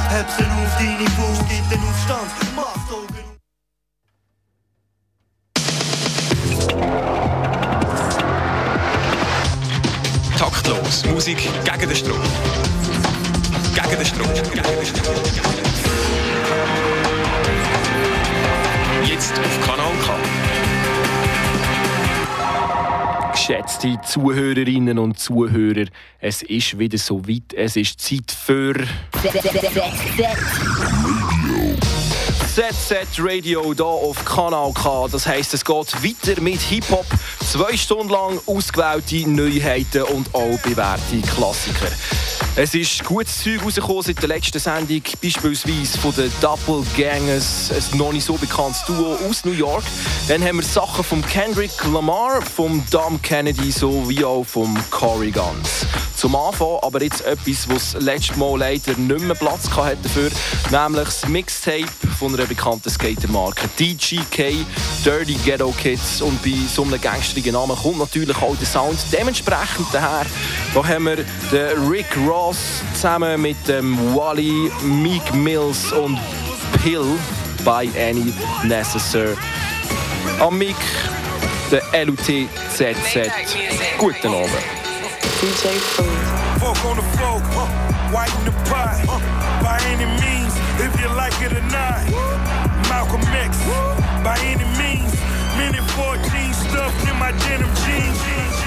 Hebsen auf deine Fuß, gib den Aufstand, mach's Augen. Taktlos, Musik gegen den Strom. Gegen den Strom. Jetzt auf Kanal K. Geschätzte Zuhörerinnen und Zuhörer, es ist wieder so weit, es ist Zeit für ZZ Radio hier auf Kanal K. Das heisst, es geht weiter mit Hip-Hop. 2 Stunden lang ausgewählte Neuheiten und auch bewährte Klassiker. Es ist gutes Zeug rausgekommen seit der letzten Sendung, beispielsweise von den Double Gangers, ein noch nicht so bekanntes Duo aus New York. Dann haben wir Sachen von Kendrick Lamar, vom Dom Kennedy sowie auch vom Corey Guns. Zum Anfang aber jetzt etwas, was das letzte Mal leider nicht mehr Platz hatte dafür, nämlich das Mixtape von einer bekannten Skatermarke DGK, Dirty Ghetto Kids. Und bei so einem gangstrigen Namen kommt natürlich auch der Sound dementsprechend daher. Da haben wir den Rick Ross zusammen mit dem Wally, Meek Mills und Pill by Any Necessary. Am Mic der LUT-ZZ. Guten Abend. DJ Food. Folk on the floor, white in the pot, by any means, if you like it or not. Malcolm X, by any means, minute 14 stuffed in my denim jeans.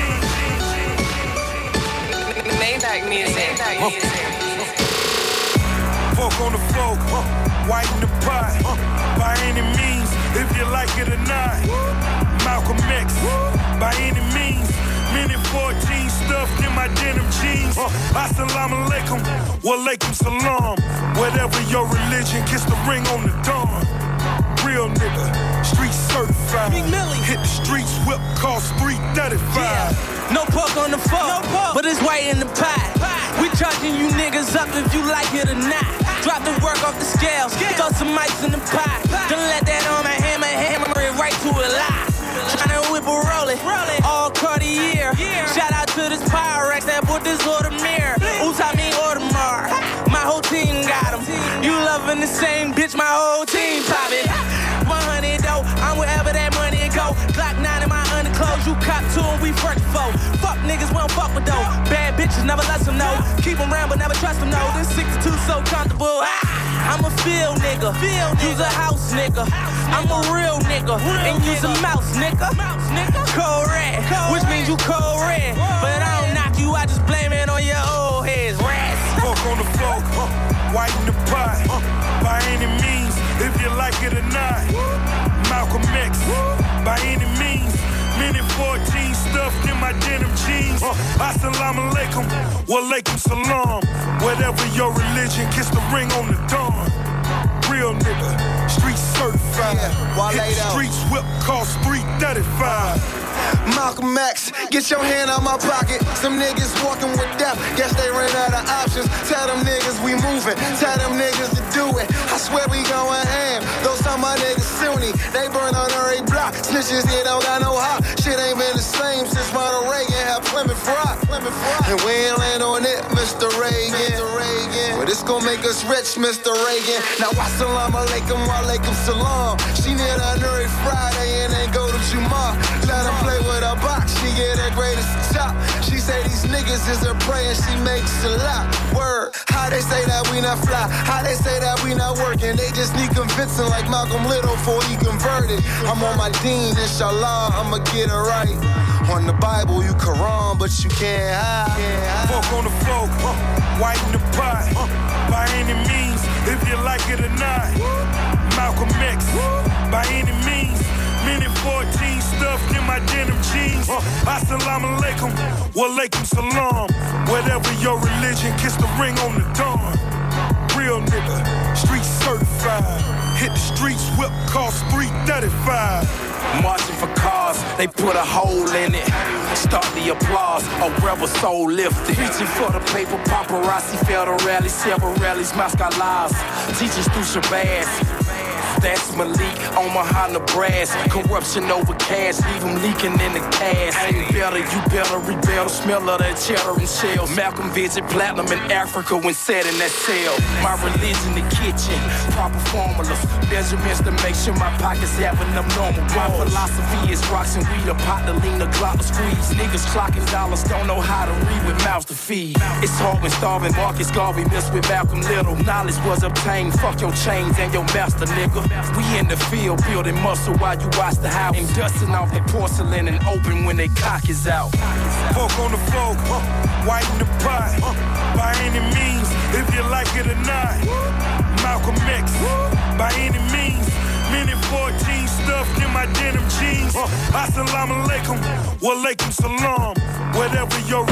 Maybach music. Folk on the floor, white in the pot, by any means, if you like it or not. Malcolm X, by any means. Minute 14 stuffed in my denim jeans. Assalamu alaikum, wa alaikum salam. Whatever your religion, kiss the ring on the dawn. Real nigga, street certified. Hit the streets, whip cost $335. Yeah. No pork on the fork, but it's white in the pie. We charging you niggas up if you like it or not. Drop the work off the scales, throw some ice in the pie. Don't let that on my hammer it right to a lie. Tryna whip a roll it, all Cartier. Shout out to this Pyrex that put this Audemars. Usami Audemars, my whole team got them. You loving the same bitch, my whole team pop it. 100 though, I'm wherever that money go. Glock 9 in my underclothes, you cop 2 and we fresh foe. Fuck niggas, we don't fuck with though. Bad bitches, never let them know. Keep them around but never trust them, no. This 62 so comfortable, I'm a field nigga, use a house nigga. I'm a real nigga, and use a mouse nigga. Cold red, which means you cold red. But I don't knock you, I just blame it on your old heads, rats. Folk on the floor, white in the pot, by any means, if you like it or not. Malcolm X, by any means. Minute 14 stuffed in my denim jeans. Assalamu alaikum, wa alaikum salam. Whatever your religion, kiss the ring on the dawn. Real nigga, street certified. Hit the streets, whip cost $335. Malcolm X, get your hand out my pocket. Some niggas walking with death, guess they ran out of options. Tell them niggas we moving, tell them niggas to do it. I swear we going ham, though some of my niggas Sunni. They burn on every block, snitches here don't got no hop. Shit ain't been the same since Ronald Reagan had Plymouth Rock. And we ain't land on it, Mr. Reagan. But it's gonna make us rich, Mr. Reagan. Now assalamu alaikum, wa alaikum salam. She near that every Friday and then go to Juma. Let her play with her box, she get her greatest top. She say these niggas is her prey and she makes a lot. Word, how they say that we not fly, how they say that we not working. They just need convincing like Malcolm Little before he converted. I'm on my deen, inshallah, I'ma get it right. On the Bible, you Quran, but you can't hide. Folk on the floor, white in the pot, by any means, if you like it or not. Malcolm X, by any means. Minute 14 stuffed in my denim jeans. Assalamu alaikum, wa alaikum salam. Whatever your religion, kiss the ring on the dawn. Real nigga, street certified. Hit the streets, whip cost $335. Marching for cars, they put a hole in it. Start the applause, a rebel soul lifted. Reaching for the paper, paparazzi failed to rally. Several rallies, Moscow lies. Teachers through Shabazz. That's Malik, Omaha, Nebraska. Corruption over cash, leave them leaking in the cash. Ain't better, you better rebel. Smell of that cheddar and shells. Malcolm visit platinum in Africa when set in that cell. My religion, the kitchen, proper formulas. Measurements to make sure my pockets have enough normal. My philosophy is rocks and weed, a pot to lean, a clock to squeeze. Niggas clocking dollars, don't know how to read with mouths to feed. It's hard when starving Marcus Garvey missed with Malcolm Little. Knowledge was obtained, fuck your chains and your master, nigga. We in the field building muscle while you watch the house. And dusting off their porcelain and open when they cock is out. Poke on the floor, whiten the pot, by any means, if you like it or not. Malcolm X, by any means. Minute 14 stuffed in my denim jeans. Assalamu alaikum, wa alaikum salam. Whatever your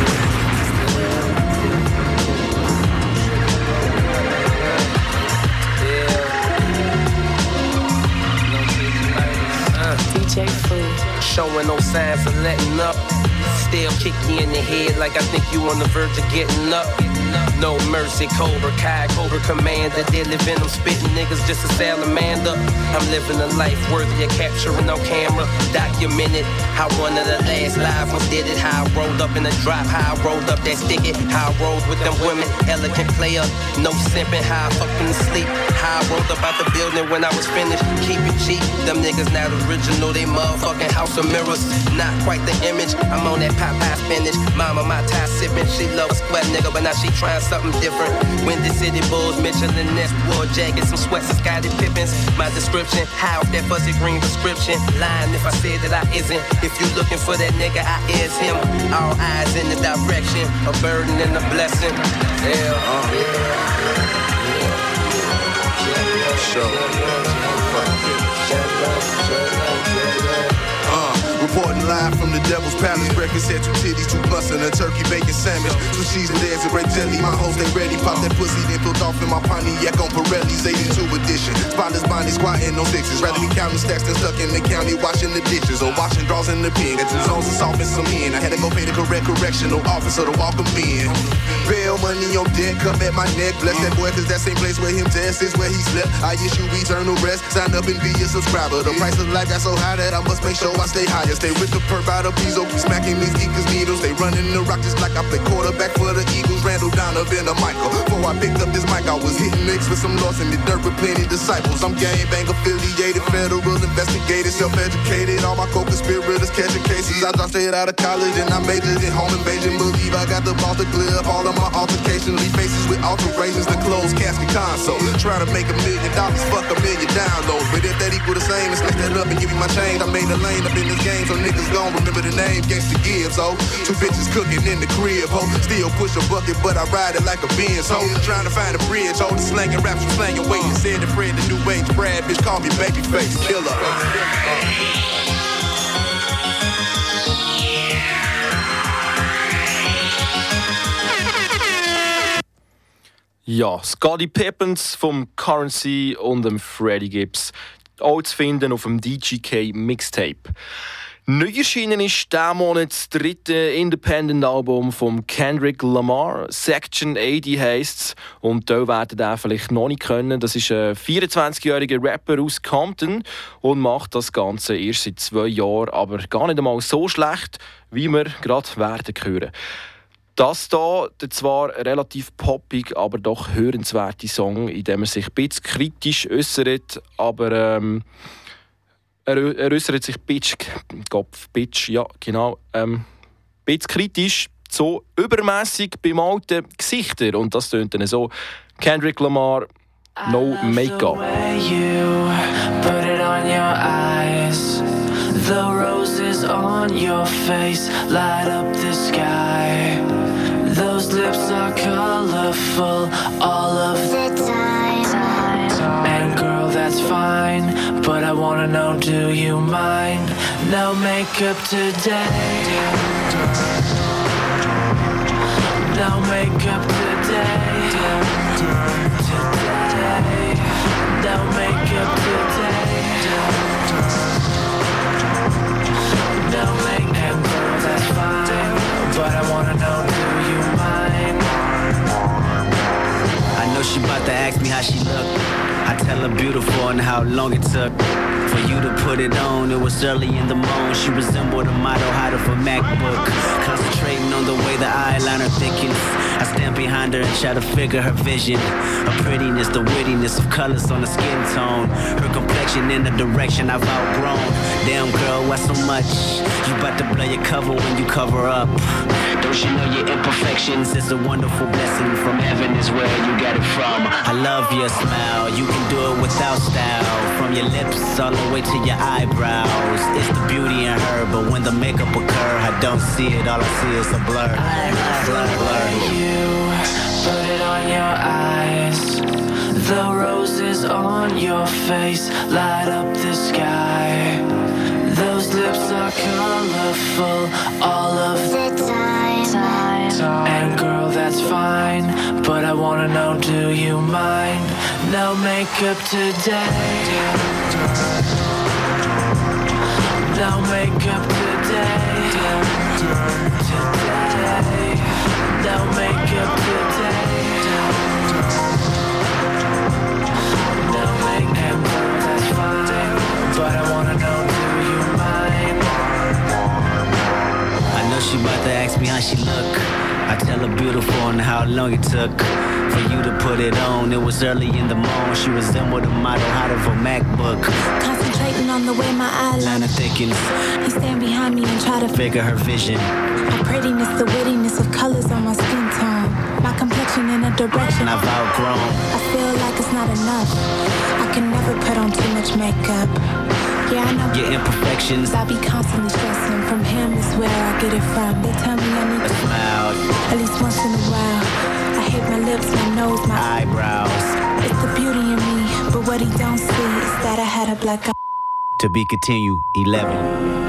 DJ Food. Showing no signs of letting up. Still kick you in the head like I think you on the verge of getting up. No mercy, Cobra Kai, Cobra Commander. Deadly venom, spitting niggas just a salamander. I'm living a life worthy of capturing on camera. Documented how one of the last live ones did it. How I rolled up in the drop, how I rolled up that sticky. How I rolled with them women, elegant player, no simping. How I fucking sleep, how I rolled up out the building when I was finished. Keep it cheap, them niggas not original. They motherfucking house of mirrors, not quite the image. I'm on that Popeye spinach. Mama, my tie sipping. She love a square nigga, but now she trying something different. Windy City Bulls, Mitchell and Ness, War Jackets, some sweats and Scottie Pippins. My description, high off that fuzzy green prescription. Lying if I said that I isn't. If you looking for that nigga, I is him. All eyes in the direction, a burden and a blessing. Reporting live from the Devil's Palace. Breakfast had 2 titties, 2 butts, and a turkey bacon sandwich. 2 cheese and eggs and grape jelly. My hoes ain't ready. Pop that pussy, then filled off in my Pontiac on Pirelli's 82 edition. Spotless Bonnie squatting on 6s. Rather be counting stacks than stuck in the county washing the dishes or washing drawers in the pen. Got 2 zones of salt and some in. I had to go pay the correctional officer to walk 'em in. Bail money on deck, cup at my neck. Bless that boy, cause that same place where him test is where he slept. I issue eternal rest. Sign up and be a subscriber. The price of life got so high that I must make sure I stay higher. Stay with the perp out of Piso, smacking these geekers needles. They running the rock just like I play quarterback for the Eagles. Randall Donovan or Michael. Before I picked up this mic, I was hitting licks with some lost in the dirt with plenty disciples. I'm gang bang affiliated, federal investigated, self-educated. All my co-conspirators catching cases. I dropped straight out of college and I majored in home invasion. Believe I got the balls to clear up all of my altercations. Leave faces with alterations, the closed casket console. Trying to make $1 million, fuck $1 million downloads. But if that equal the same, and stack that up and give me my change. I made a lane up in this game, so niggas gon' remember the name, Gangsta Gibbs, ho. 2 bitches cooking in the crib, ho. Still push a bucket, but I ride it like a Benz, ho. Trying to find a bridge, ho. The slanging raps from slanging weight. Said the Fred, the new age Brad, bitch, call me Babyface Killer. Ja, Scottie Pippens vom Currency und dem Freddie Gibbs. Auch zu finden auf dem DGK Mixtape. Neu erschienen ist diesen Monat das 3. Independent-Album von Kendrick Lamar. Section 80 heisst es. Und da werden ihr vielleicht noch nicht kennen. Das ist ein 24-jähriger Rapper aus Compton und macht das Ganze erst seit 2 Jahren, aber gar nicht einmal so schlecht, wie wir gerade werden hören. Das hier, der zwar relativ poppig, aber doch hörenswerte Song, in dem er sich ein bisschen kritisch äußert, aber er äußert sich ein bisschen kritisch, so übermässig bemalte Gesichter. Und das tönt dann so: Kendrick Lamar, No Make-up. The roses on your face light up the sky. Those lips are colorful all of the time. And girl, that's fine, but I wanna know, do you mind? No makeup today. No makeup today. Today. No makeup today. No makeup, girl, that's fine, but I wanna know, do you mind? I know she about to ask me how she look. I tell her beautiful and how long it took for you to put it on. It was early in the morning. She resembled a model out of a MacBook, concentrating on the way the eyeliner thickens. I stand behind her and try to figure her vision. Her prettiness, the wittiness of colors on the skin tone. Her complexion in the direction I've outgrown. Damn girl, why so much? You about to blow your cover when you cover up. Don't you know your imperfections is a wonderful blessing from heaven is where you get it from. I love your smile, you can do it without style. From your lips all the way to your eyebrows. It's the beauty in her, but when the makeup occur, I don't see it, all I see is a blur. Blur. You put it on your eyes. The roses on your face light up the sky. Those lips are colorful all of the time. And girl, that's fine, but I wanna know, do you mind? No makeup today. No makeup today. No makeup today. No makeup, girl, that's fine, but I wanna know, do you mind? I know she about to ask me how she look. I tell her beautiful and how long it took for you to put it on. It was early in the morning. She resembled a model out of a MacBook, concentrating on the way my eyeliner thickens. You stand behind me and try to figure her vision. My prettiness, the wittiness of colors on my skin tone. My complexion in a direction I've outgrown. I feel like it's not enough. I can never put on too much makeup. Yeah, I know your imperfections. I be constantly stressing. From him is where I get it from. They tell me I need to smile at least once in a while. I hate my lips, my nose, my eyebrows. It's the beauty in me, but what he don't see is that I had a black eye. To be continued, 11.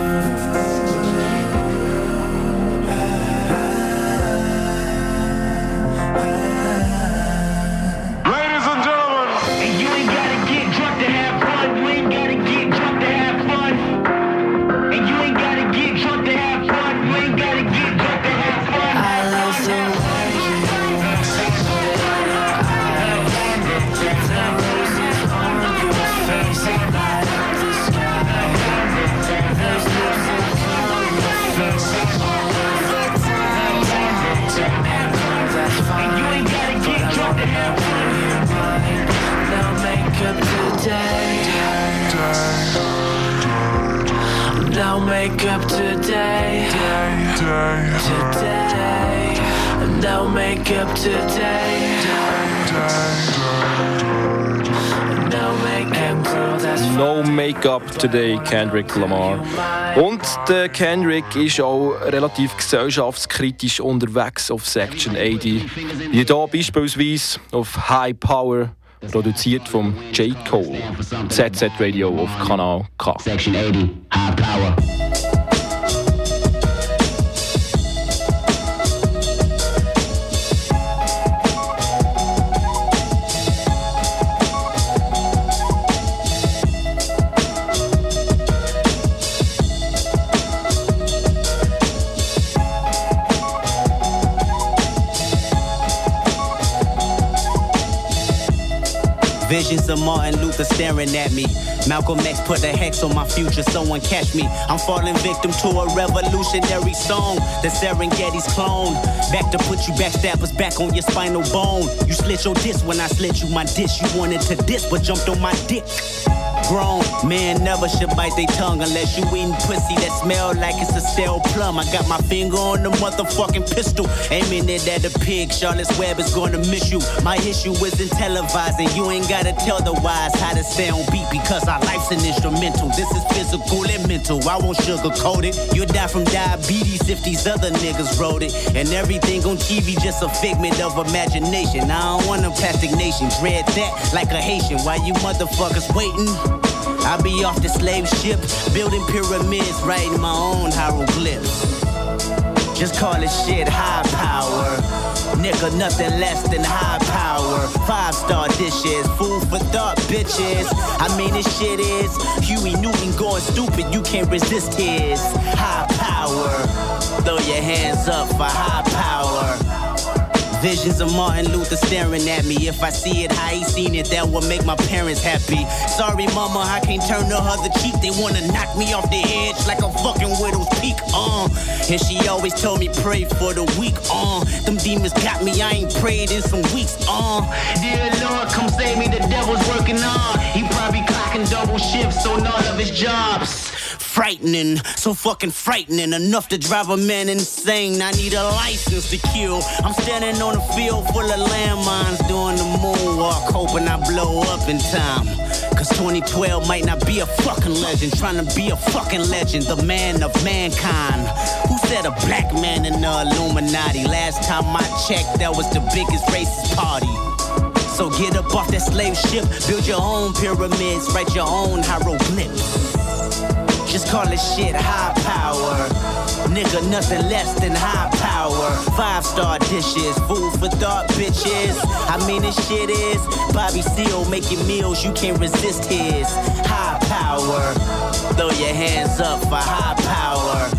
No makeup today. No makeup today. No Make-up Today, Kendrick Lamar. Und der Kendrick ist auch relativ gesellschaftskritisch unterwegs auf Section 80. Wie hier beispielsweise auf High Power, produziert vom J. Cole. ZZ Radio auf Kanal K. Section 80, High Power. Visions of Martin Luther staring at me. Malcolm X put a hex on my future, someone catch me. I'm falling victim to a revolutionary song. The Serengeti's clone. Back to put you backstabbers back on your spinal bone. You slit your disc when I slit you my dish. You wanted to diss but jumped on my dick. Grown man never should bite their tongue unless you eating pussy that smell like it's a stale plum. I got my finger on the motherfucking pistol, aiming it at a pig. Charlotte's Web is gonna miss you. My issue isn't televised, and you ain't gotta tell the wise how to stay on beat because our life's an instrumental. This is physical and mental. I won't sugarcoat it. You'll die from diabetes if these other niggas wrote it. And everything on TV just a figment of imagination. I don't want a plastic nation. Dread that like a Haitian. Why you motherfuckers waiting? I be off the slave ship, building pyramids, writing my own hieroglyphs. Just call it shit high power. Nigga, nothing less than high power. 5-star dishes, food for thought, bitches. I mean, this shit is Huey Newton going stupid. You can't resist his high power. Throw your hands up for high power. Visions of Martin Luther staring at me. If I see it how he seen it, that will make my parents happy. Sorry, mama, I can't turn the other cheek. They wanna knock me off the edge like a fucking widow's peak. And she always told me pray for the weak. Them demons got me, I ain't prayed in some weeks. Dear Lord, come save me, the devil's working on. He probably clocking double shifts on all of his jobs. Frightening, so fucking frightening, enough to drive a man insane. I need a license to kill. I'm standing on a field full of landmines, doing the moonwalk, hoping I blow up in time. Cause 2012 might not be a fucking legend, trying to be a fucking legend, the man of mankind. Who said a black man in the Illuminati? Last time I checked, that was the biggest racist party. So get up off that slave ship, build your own pyramids, write your own hieroglyphs. Just call this shit high power. Nigga, nothing less than high power. 5-star dishes, food for thought, bitches. I mean, this shit is Bobby Seale making meals, you can't resist his high power. Throw your hands up for high power.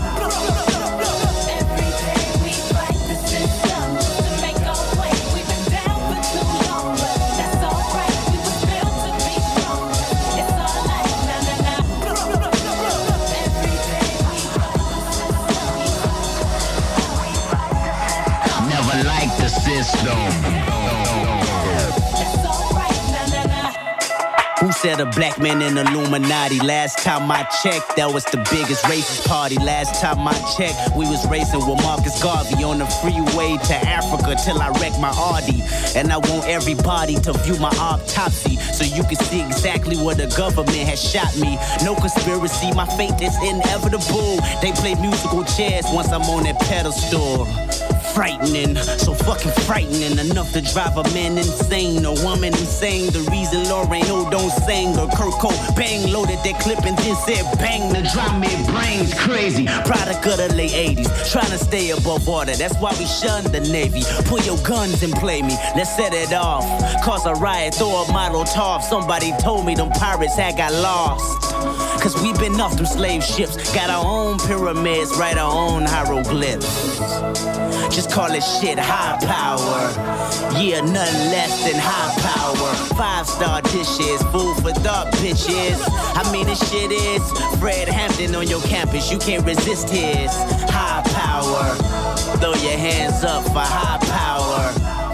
Who said a black man in Illuminati? Last time I checked, that was the biggest racist party. Last time I checked, we was racing with Marcus Garvey on the freeway to Africa till I wrecked my Audi. And I want everybody to view my autopsy so you can see exactly where the government has shot me. No conspiracy, my fate is inevitable. They play musical chairs once I'm on that pedestal. Frightening, so fucking frightening, enough to drive a man insane, a woman insane. The reason Lauren O don't sing, or Kurt Cobain loaded that clip and then said bang. The drum made brains crazy, product of the late 80s, trying to stay above water, that's why we shun the Navy. Pull your guns and play me, let's set it off. Cause a riot, throw a model top. Somebody told me them pirates had got lost. Cause we been off them slave ships, got our own pyramids, write our own hieroglyphs. Just call it shit high power. Yeah, nothing less than high power. 5-star dishes, food for thought, bitches. I mean, this shit is Fred Hampton on your campus. You can't resist his high power. Throw your hands up for high power.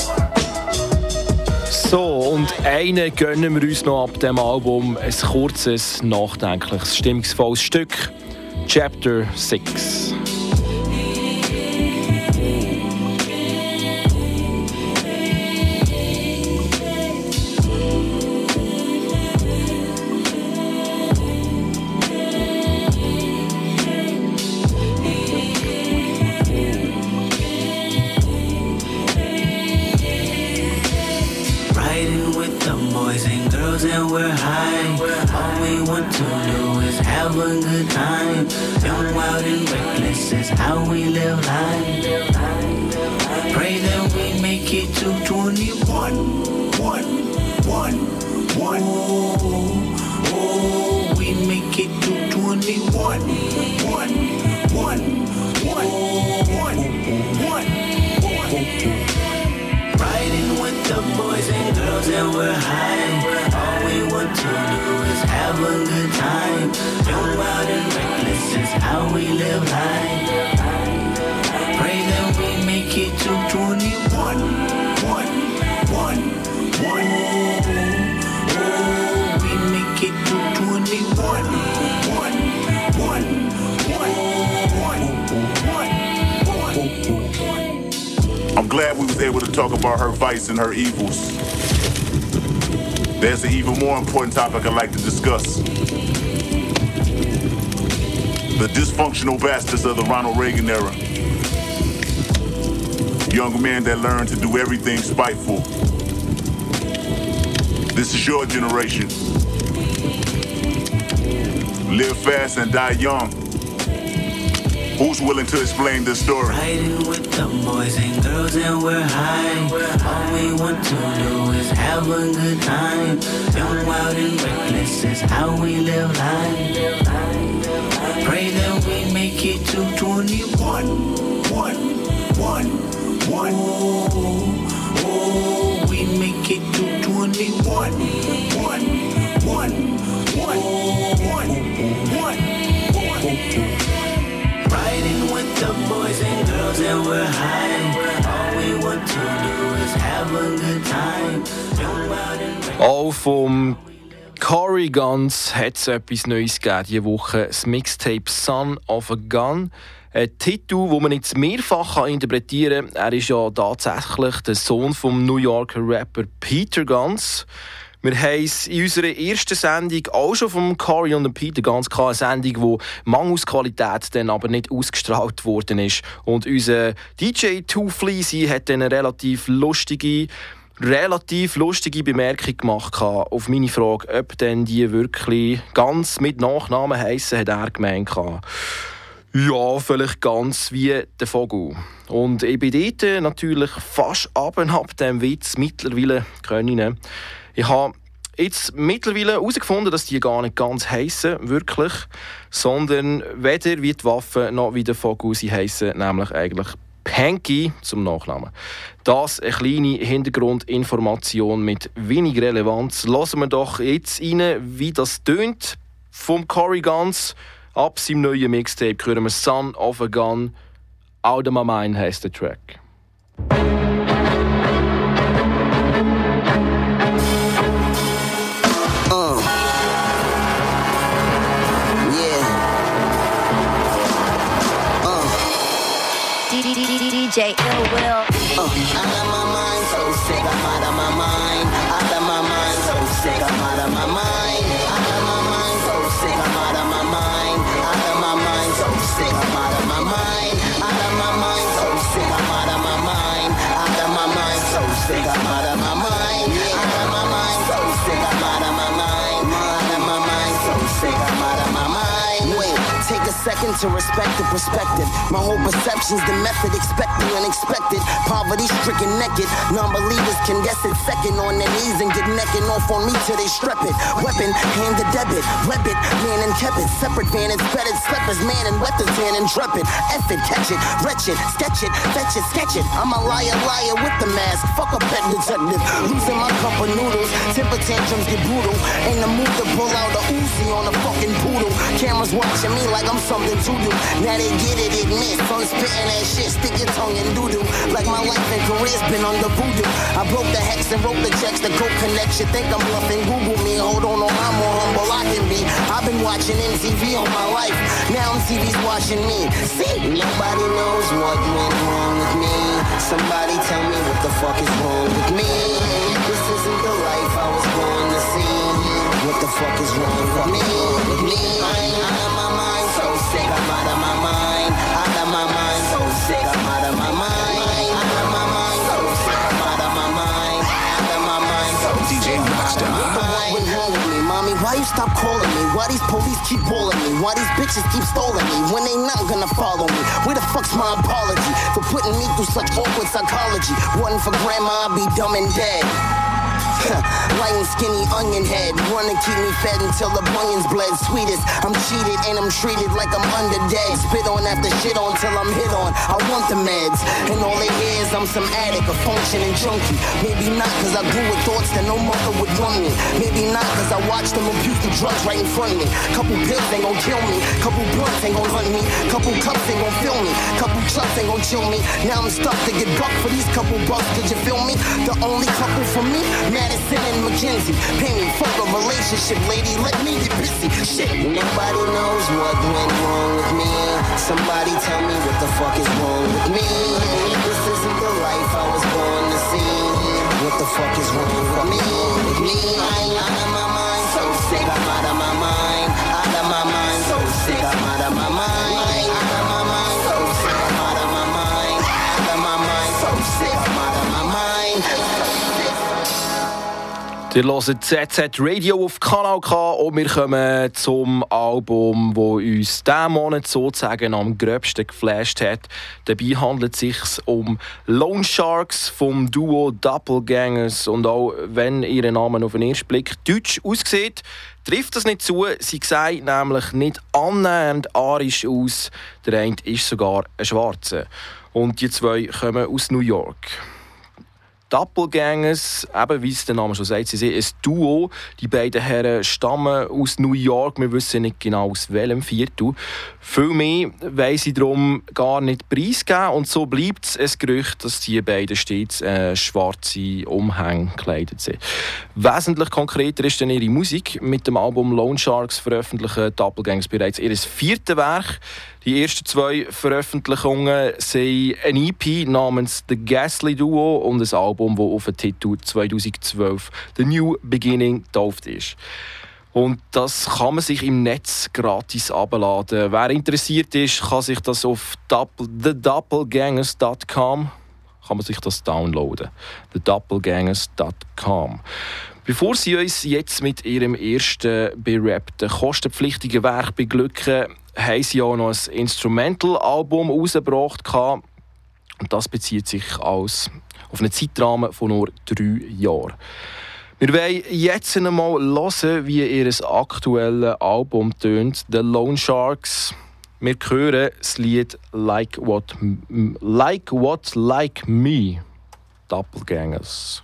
So, und einen gönnen wir uns noch ab dem Album. Ein kurzes, nachdenkliches, stimmungsvolles Stück. Chapter 6. And we're high. All we want to do is have a good time. Young, wild, and reckless is how we live life. Pray that we make it to 21. Oh, we make it to 21. Riding with the boys and girls and we're high. All we want to do is have a good time. Young, wild, and reckless is how we live life. Pray that we make it to 21. Oh, we make it to 21. I'm glad we was able to talk about her vice and her evils. There's an even more important topic I'd like to discuss. The dysfunctional bastards of the Ronald Reagan era. Young men that learn to do everything spiteful. This is your generation. Live fast and die young. Who's willing to explain this story? Riding with the boys and girls and we're high. All we want to do is have a good time. Young, wild, and reckless is how we live life. Pray that we make it to 21. We make it to 21. Riding with the boys and girls and we're high. All we want to do is have a good time. Auch vom Cory Gunz hat es etwas Neues gegeben diese Woche. Das Mixtape «Son of a Gun». Ein Titel, den man jetzt mehrfach interpretieren kann. Er ist ja tatsächlich der Sohn vom New Yorker Rapper Peter Gunz. Wir haben es in unserer ersten Sendung auch schon vom Cory und Peter Gunz gehabt. Eine Sendung, die mangels Qualität dann aber nicht ausgestrahlt worden ist. Und unser DJ Too Fleazy hat dann eine relativ lustige Bemerkung gemacht auf meine Frage, ob denn die wirklich ganz mit Nachnamen heissen, hat er gemeint. Ja, vielleicht ganz wie der Vogel. Und ich bin dort natürlich fast ab dem Witz mittlerweile können. Ich habe jetzt mittlerweile herausgefunden, dass die gar nicht ganz heissen, wirklich, sondern weder wie die Waffe noch wie der Vogel, sie heissen nämlich eigentlich Panky zum Nachnamen. Das eine kleine Hintergrundinformation mit wenig Relevanz. Hören wir doch jetzt rein, wie das tönt vom Cory Gunz. Ab seinem neuen Mixtape hören wir «Son of a Gun». «Out of my mind» heisst der Track. DJ Ill Will. Out of my mind, so sick, I'm out of my mind. Out of my mind, so sick, I'm out of my mind. Out of my mind, so sick, I'm out of my mind. Out of my mind, so sick, I'm out of my mind. Out of my mind, so sick, I'm out of my mind. Out of my mind, so sick, I'm out of my mind. Out of my mind, so sick, I'm out of my mind. Out of my mind, so sick, I'm out of my mind. Wait, take a second to respect the perspective. My whole perception's the method, expect the unexpected. Poverty stricken naked, non-believers can guess it. Second on their knees and get necking off on me till they strep it. Weapon, hand the debit, rep it, man and kept it. Separate van and spread it, sleepers, man and wet the tan and drep it. F it, catch it, wretched, sketch it, fetch it, sketch it. I'm a liar with the mask, fuck a pet detective. Losing my cup of noodles, temper tantrums get brutal. Ain't the move to pull out a Uzi on a fucking poodle. Cameras watching me like I'm something to do. Now they get it, admit, tongue spitting that shit, stick your tongue in doo-doo. Like my life and career's been under voodoo. I broke the hex and wrote the checks, the code connection. Think I'm bluffing, Google me. Hold on, I'm more humble I can be. I've been watching MTV all my life. Now MTV's watching me. See, nobody knows what went wrong with me. Somebody tell me what the fuck is wrong with me. This isn't the life I was born to see. What the fuck is wrong with me? I'm out of my mind, so sick, I'm out of my mind. Out of my mind, so sick, I'm out of my mind. Out of my mind, so sick, I'm out of my mind. Out of my mind, so DJ Rockstar. What's wrong with me, mommy? Why you stop calling me? Why these police keep calling me? Why these bitches keep stalling me when they not gonna follow me? Where the fuck's my apology for putting me through such awkward psychology? Wasn't for grandma, I'd be dumb and dead. Light and skinny onion head, wanna keep me fed until the bunions bled. Sweetest, I'm cheated and I'm treated like I'm under dead. Spit on after shit on till I'm hit on. I want the meds, and all they hear is I'm some addict, a functioning junkie. Maybe not cause I grew with thoughts that no mother would want me. Maybe not cause I watched them abuse the drugs right in front of me. Couple pills ain't gon' kill me, couple blunts ain't gon' hunt me, couple cups ain't gon' fill me, couple chucks ain't gon' chill me. Now I'm stuck to get bucked for these couple bucks, could you feel me? The only couple for me, Madison and McKenzie. Pay me, fuck a relationship, lady, let me get busy. Shit, nobody knows what went wrong with me. Somebody tell me what the fuck is wrong with me. This isn't the life I was born to see. What the fuck is wrong with me? I'm out of my mind, so sick, I'm out of my mind. Out of my mind, so sick, I'm out of my mind. Out of my mind, so sick, I'm out of my mind. Out of my mind, so sick, I'm out of my mind. Ihr hört ZZ Radio auf Kanal K und wir kommen zum Album, das uns diesen Monat sozusagen am gröbsten geflasht hat. Dabei handelt es sich um Lone Sharks vom Duo Doppelgangers. Und auch wenn ihr Name auf den ersten Blick deutsch aussieht, trifft das nicht zu. Sie sehen nämlich nicht annähernd arisch aus. Der eine ist sogar ein Schwarzer. Und die zwei kommen aus New York. Doppelgangers, eben wie es der Name schon sagt, sie sind ein Duo. Die beiden Herren stammen aus New York. Wir wissen nicht genau aus welchem Viertel. Viel mehr wollen sie darum gar nicht preisgeben. Und so bleibt es ein Gerücht, dass die beiden stets schwarze Umhänge gekleidet sind. Wesentlich konkreter ist dann ihre Musik. Mit dem Album Lone Sharks veröffentlichen Doppelgangers bereits ihr 4. Werk. Die ersten 2 Veröffentlichungen sind ein EP namens The Ghastly Duo und ein Album, das auf den Titel 2012 The New Beginning getauft ist. Und das kann man sich im Netz gratis abladen. Wer interessiert ist, kann sich das auf thedoppelgangers.com kann man sich das downloaden. thedoppelgangers.com. Bevor Sie uns jetzt mit Ihrem ersten berappten, kostenpflichtigen Werk beglücken, haben Sie auch noch ein Instrumental-Album rausgebracht. Und das bezieht sich auf einen Zeitrahmen von nur 3 Jahren. Wir wollen jetzt einmal hören, wie Ihr aktuelles Album tönt, The Lone Sharks. Wir hören das Lied Like What Like Me, Doppelgangers.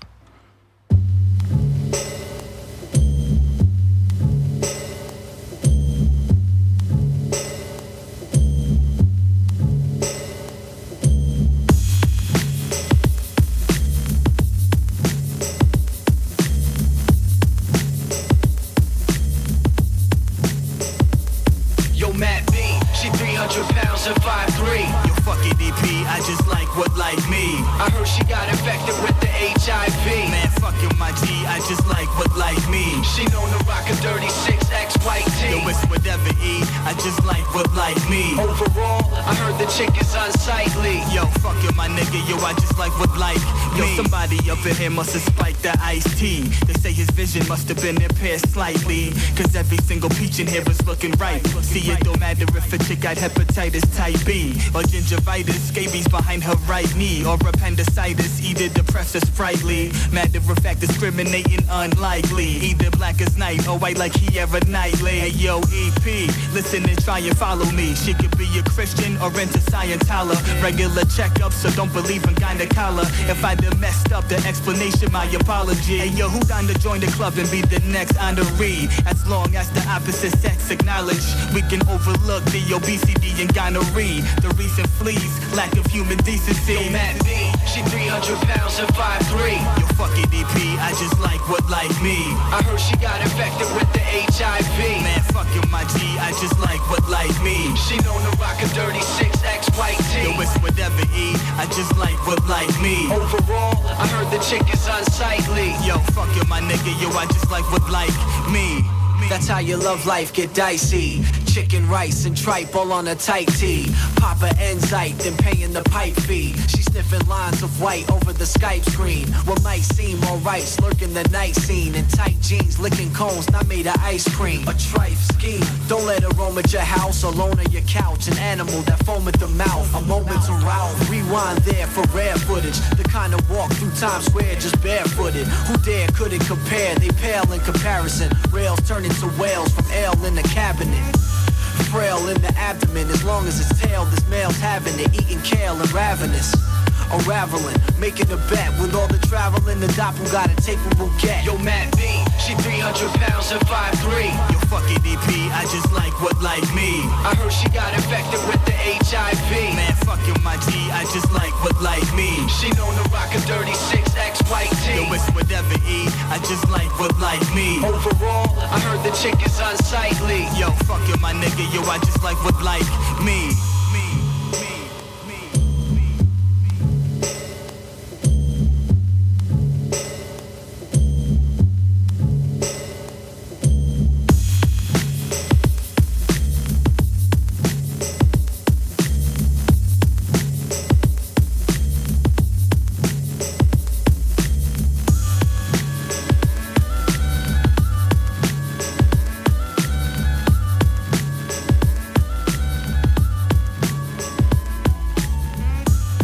pounds and 5'3". Yo, fuck it, EP, I just like what like me. I heard she got infected with the HIV. Man, fuck you, my G, I just like what like me. She known to rock a dirty 6X white tee. Yo, it's whatever, E, I just like what like me. Overall, I heard the chick is unsightly. Yo, fuck you, my nigga, yo, I just like what like me. Yo, somebody up in here must have spiked the iced tea. They say his vision must have been impaired slightly, cause every single peach in here is looking right. See, it don't matter if a chick got hepatitis type B, or gingivitis, scabies behind her right knee, or appendicitis, either depressed or sprightly. Matter of fact, discriminating unlikely. Either black as night or white like Keira Knightley. Hey yo, EP, listen and try and follow me. She could be a Christian or into Scientology. Regular checkups, so don't believe in gynecology. If I done messed up the explanation, my apology. Hey yo, who down to join the club and be the next honoree? As long as the opposite sex acknowledge, we can overlook the obesity and gonorrhea. The reason fleas, lack of human decency. Yo, Matt B, she 300 pounds and 5'3". Yo, fuck it, EP, I just like what like me. I heard she got infected with the HIV. Man, fuck you, my G, I just like what like me. She known to rock a dirty 6X white tee. Yo, it's whatever, E, I just like what like me. Overall, I heard the chick is unsightly. Yo, fuck you, my nigga, yo, I just like what like me. That's how your love life get dicey. Chicken, rice, and tripe all on a tight tee. Papa Enzyte, then paying the pipe fee. She sniffing lines of white over the Skype screen. What might seem alright, slurking the night scene. In tight jeans, licking cones, not made of ice cream. A tripe scheme. Don't let her roam at your house, alone on your couch. An animal that foam at the mouth. A moment to route. Rewind there for rare footage. The kind of walk through Times Square just barefooted. Who dare couldn't compare? They pale in comparison. Rails turn into whales from ale in the cabinet. Frail in the abdomen, as long as it's tail, this male's having it, eating kale and ravenous. Unraveling, making a bet with all the traveling, the doppel gotta take what we'll get. Yo, Matt B, she 300 pounds and 5'3". Yo, fuck it, EP, I just like what like me. I heard she got infected with the HIV. Man, fuck you, my G, I just like what like me. She known to rock a dirty 6X white tee. Yo, it's whatever, E, I just like what like me. Overall, I heard the chick is unsightly. Yo, fuck you, my nigga, yo, I just like what like me.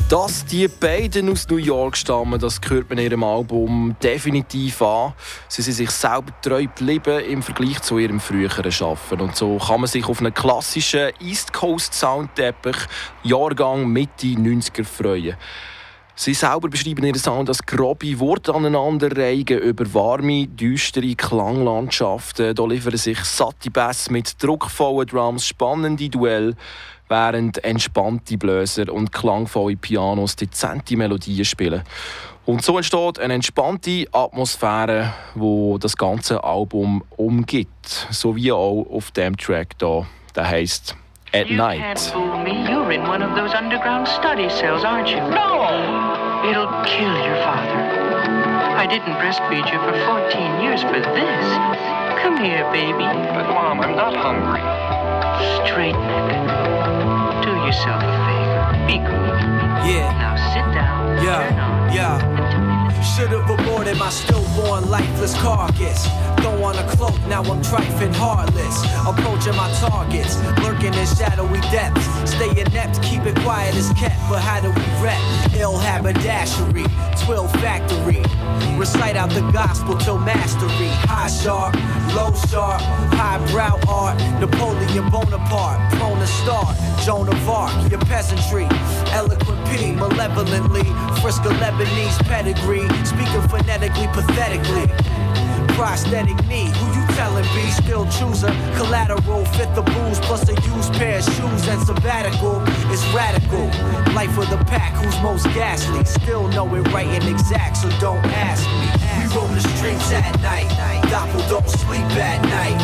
Dass die beiden aus New York stammen, das hört man in ihrem Album definitiv an. Sie sind sich selber treu geblieben im Vergleich zu ihrem früheren Schaffen. Und so kann man sich auf einen klassischen East Coast Soundteppich Jahrgang Mitte 90er freuen. Sie selber beschreiben ihren Sound als grobe Wortaneinanderreihungen über warme, düstere Klanglandschaften. Da liefern sich satte Bass mit druckvollen Drums, spannende Duelle, während entspannte Bläser und klangvolle Pianos dezente Melodien spielen. Und so entsteht eine entspannte Atmosphäre, die das ganze Album umgibt. So wie auch auf dem Track hier, der heisst At Night. You can't fool me. You're in one of those underground study cells, aren't you? No! It'll kill your father. I didn't breastfeed you for 14 years for this. Come here, baby. But Mom, I'm not hungry. Straighten it. Do yourself a favor. Be good. Yeah. Now sit down. Turn on. Should've aborted my stillborn, lifeless carcass. Throw on a cloak, now I'm trifling heartless. Approaching my targets, lurking in shadowy depths. Stay inept, keep it quiet as kept. But how do we rep? Ill haberdashery, twill factory. Recite out the gospel till mastery. High sharp, low sharp, highbrow art. Napoleon Bonaparte, prone to start. Joan of Arc, your peasantry. Eloquent P, malevolently. Frisco Lebanese pedigree. Speaking phonetically, pathetically. Prosthetic knee, who you tellin' be? Still chooser, collateral, fit the booze, plus a used pair of shoes and sabbatical. It's radical, life of the pack, who's most ghastly? Still know it right and exact, so don't ask me. We roam the streets at night, Doppel don't sleep at night.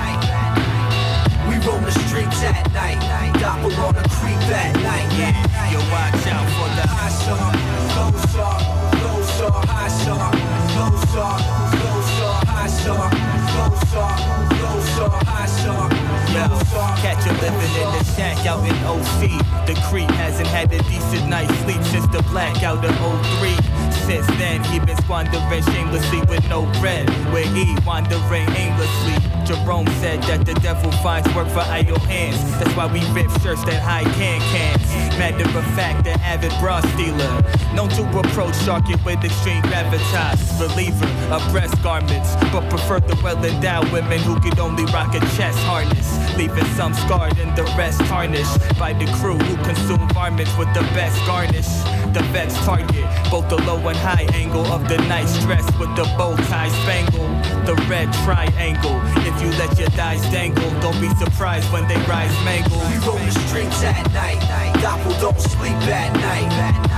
We roam the streets at night, Doppel on a creep at night. Yo, watch out for the high sharp, low sharp, low sharp, high sharp, low sharp, low sharp, high sharp, low sharp, low sharp, high sharp. Yo, catch a living in the shack out in OC. The creep hasn't had a decent night's sleep since the blackout of 03. Since then, he been squandering shamelessly with no bread. Where he wandering aimlessly. Jerome said that the devil finds work for idle hands. That's why we rip shirts that hide cans. Matter of fact, the avid bra stealer. Known to approach sharking with extreme gravitas. Reliever of breast garments, but prefer the well-endowed women who could only rock a chest harness. Leaving some scarred and the rest tarnished by the crew who consume varmints with the best garnish. The vet's target, both the low and high angle of the nice dress with the bow tie spangle. The red triangle, if you let your thighs dangle, don't be surprised when they rise mangled. We roam the streets at night, Doppel don't sleep at night.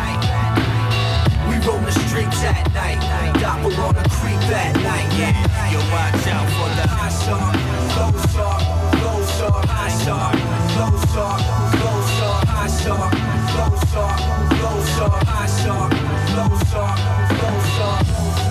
We roam the streets at night, Doppel on a creep at night. Yo, watch out for the high sharp, low sharp, low sharp, high sharp, low sharp, low sharp, high sharp, low sharp, low sharp, high sharp, low sharp, low sharp.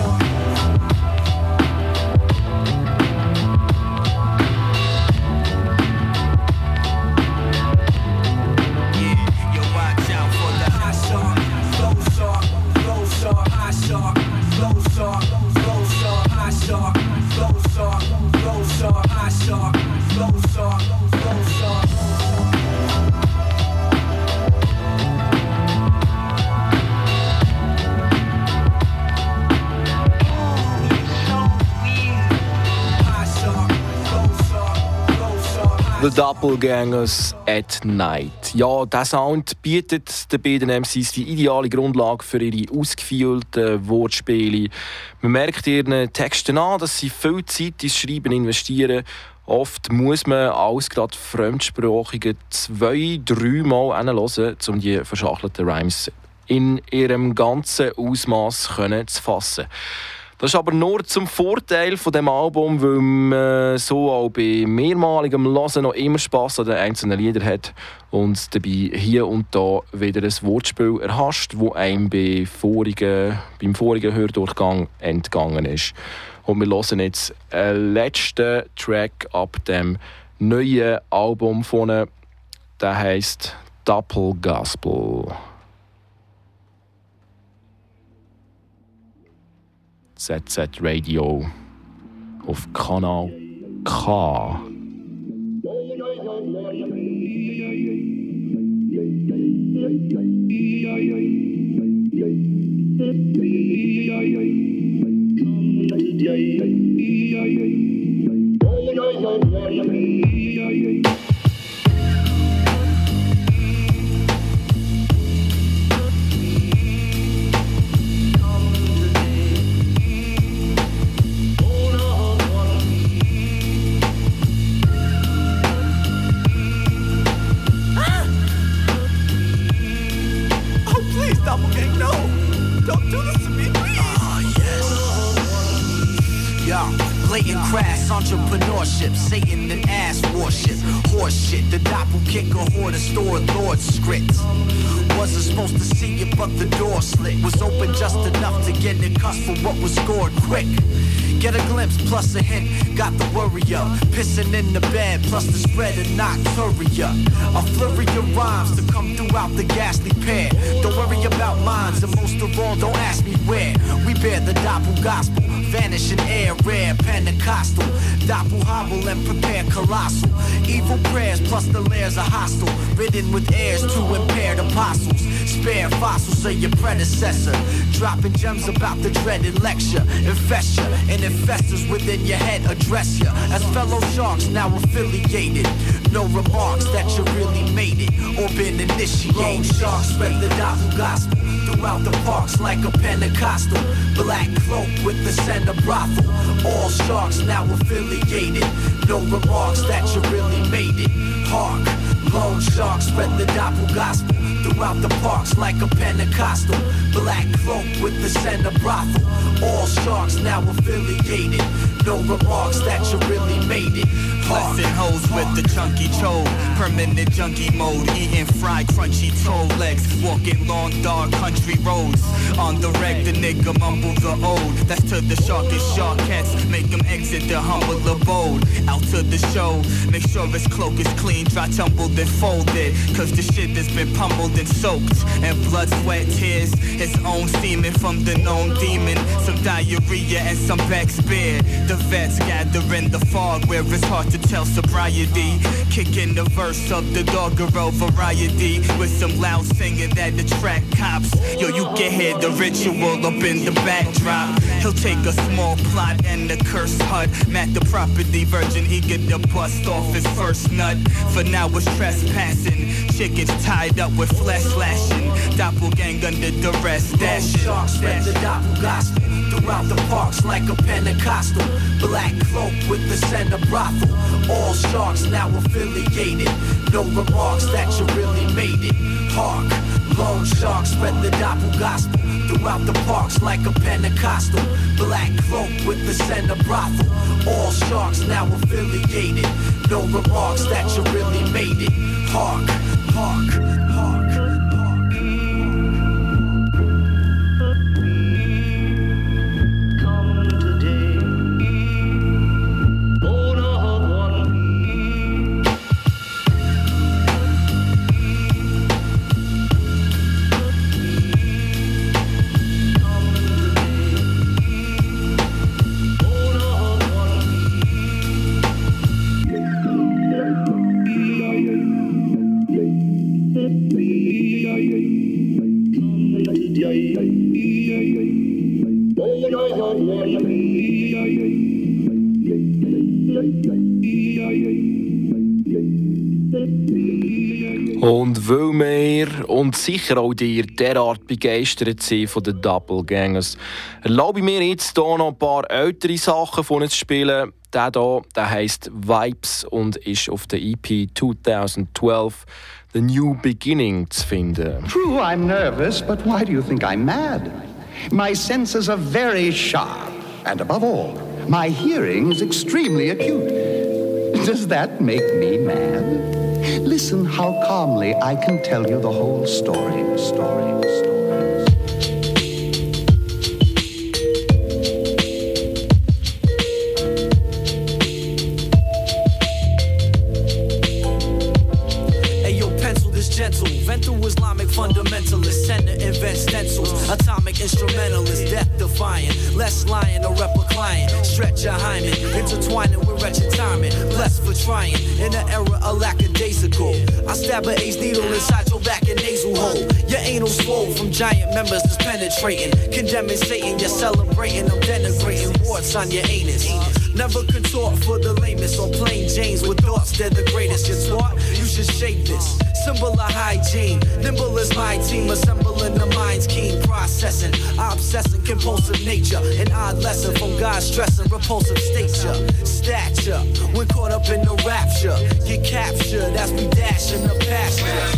The Doppelgangers at Night. Ja, dieser Sound bietet den beiden MCs die ideale Grundlage für ihre ausgefühlten Wortspiele. Man merkt ihren Texten an, dass sie viel Zeit ins Schreiben investieren. Oft muss man alles gerade Fremdsprachige 2-3 Mal hinhören, um die verschachtelten Rhymes in ihrem ganzen Ausmaß zu fassen. Das ist aber nur zum Vorteil von dem Album, weil man so auch bei mehrmaligem Hören noch immer Spass an den einzelnen Liedern hat und dabei hier und da wieder ein Wortspiel erhascht, das einem beim vorigen Hördurchgang entgangen ist. Und wir hören jetzt einen letzten Track ab dem neuen Album von ihnen. Der heisst Doppel Gospel. ZZ Radio auf Kanal K. Entrepreneurship, Satan and ass worship, horse shit, the doppelkicker hoarder store lord scripts. Wasn't supposed to see it, but the door slit was open just enough to get the cuss for what was scored quick. Get a glimpse plus a hint, got the worry up. Pissing in the bed plus the spread of nocturia. A flurry of rhymes to come throughout the ghastly pair. Don't worry about lines, and most of all, don't ask me where. We bear the doppel gospel, vanish in air, rare, Pentecostal. Doppel hobble and prepare colossal. Evil prayers plus the layers are hostile. Ridden with heirs to impaired apostles. Spare fossils of your predecessor. Dropping gems about the dreaded lecture. Infest ya, and infestors within your head address ya as fellow sharks now affiliated. No remarks that you really made it or been initiated. Lone sharks spread the doppel gospel throughout the parks like a Pentecostal. Black cloak with the scent of brothel. All sharks now affiliated. No remarks that you really made it. Hark, lone sharks spread the doppel gospel throughout the parks like a Pentecostal. Black cloak with the scent of brothel. All sharks now affiliated. No remarks that you really made it. Blessing hoes with the chunky chode. Permanent junkie mode. Eating fried crunchy toe legs. Walking long dark country roads. On the reg the nigga mumble the ode. That's to the sharkest shark cats. Make them exit the humble abode. Out to the show. Make sure his cloak is clean. Dry tumbled and folded. Cause the shit has been pummeled and soaked. And blood, sweat, tears. His own semen from the known demon. Some diarrhea and some back's beer. The vets gather in the fog where it's hard to tell sobriety. Kicking the verse of the doggerel variety with some loud singing that attract cops. Yo, you can hear the ritual up in the backdrop. He'll take a small plot and a cursed hut. Matt the property virgin, eager to bust off his first nut. For now it's trespassing. Chickens tied up with flesh slashing. Doppelgang under duress, dashing. Sharks spread the doppel gospel throughout the parks like a Pentecostal. Black cloak with the scent of brothel. All sharks now affiliated. No remarks that you really made it. Hark, lone sharks spread the doppel gospel throughout the parks like a Pentecostal. Black cloak with the scent of brothel. All sharks now affiliated. No remarks that you really made it. Hark, hark, hark. Und weil wir und sicher auch dir derart begeistert sind von den Doppelgangers, erlaube ich mir jetzt hier noch ein paar ältere Sachen von uns zu spielen. Der hier, der heisst Vibes und ist auf der EP 2012 The New Beginning zu finden. True, I'm nervous, but why do you think I'm mad? My senses are very sharp, and above all, my hearing is extremely acute. Does that make me mad? Listen how calmly I can tell you the whole story. Gentle, Vental Islamic fundamentalist, center invent stencils, atomic instrumentalist, death defying, less lying or replicant, straight stretch your hymen, intertwining with wretched timing. Blessed for trying in an era of lackadaisical. I stab an ace needle inside your back and nasal hole. Your anal swole from giant members that's penetrating. Condemning Satan, you're celebrating. I'm denigrating warts on your anus. Never contort for the lamest or plain Janes with thoughts they're the greatest. You're taught you should shape this. Symbol of hygiene. Nimble is my team, assembling the mind's keen processing. Obsessing compulsive nature. An odd lesson from God's stressing repulsive stature. When caught up in the rapture, get captured as we dash in the pasture.